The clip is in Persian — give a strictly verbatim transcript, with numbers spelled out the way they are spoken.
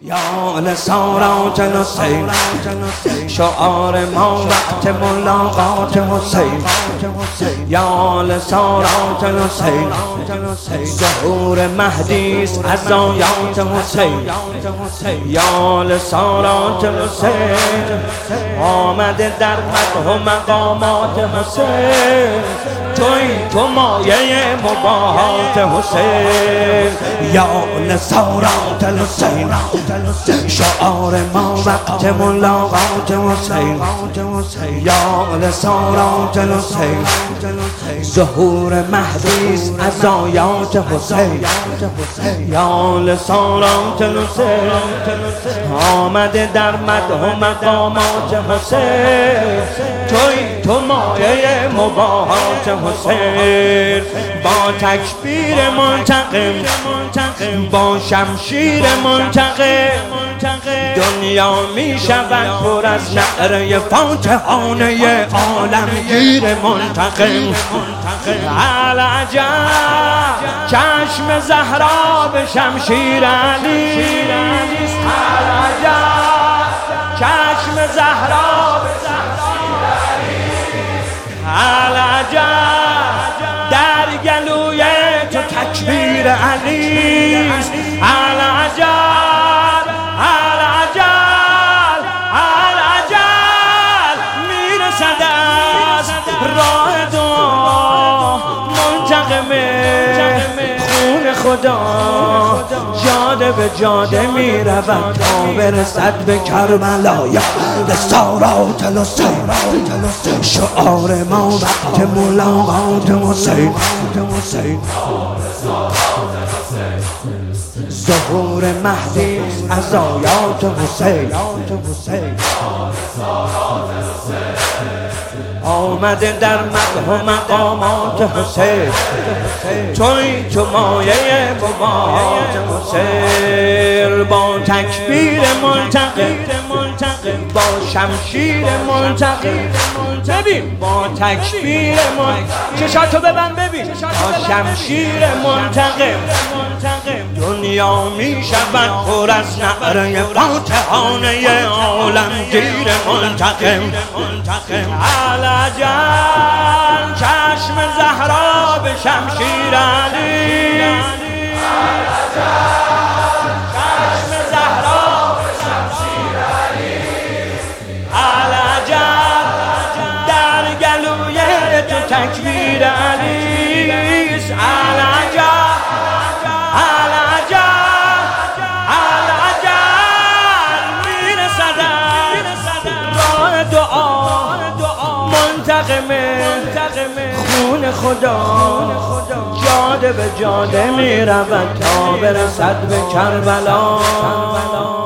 یا لسارات حسین، شعار ما وقت ملاقات حسین. یا لسارات حسین، ظهور مهدی است از آیات حسین. یا لسارات حسین، آمده در مدح و مقامات حسین. توی تو مایه مباهات حسین. یا لسارات حسین، شعار ما وقت ملاقات حسین. یا لسارات حسین، ظهور مهدی است از آیات حسین. یا لسارات حسین، آمده در مدح و مقامات حسین. توی تو مایه مباهات حسین. با تکبیر منتقم، با شمشیر منتقم، دنیا می شود پر از نعره فاتحانه عالمگیر منتقم. العجب چشم زهرا به شمشیر علی، العجب چشم زهرا به شمشیر علی، العجب در گلوی تو تکبیر علی، العجب العجب العجب میرسد از راه دعا منتقم خون خدا. جاده به جاده میرود تا برسد به کربلا. یا لسارات حسین، شعار ما وقت ملاقات حسین. ظهور مهدی از آیات حسین. آمده در مدح و مقامات حسین. توی تو مایه مباهات حسین. با تکبیر منتقم، با شمشیر منتقم، ببین با تکبیر منتقم، چشاتو ببند ببین، با شمشیر منتقم دنیا می شود پر از نعره فاتحانه عالمگیر منتقم. العجب چشم زهرا به شمشیر علی، العجب چشم زهرا به شمشیر علی، العجب در گلوی تو تکبیر علی، العجب العجب العجب میرسد راه دعا منتقم خون خدا. جاده به جاده میرود تا برسد به کربلا.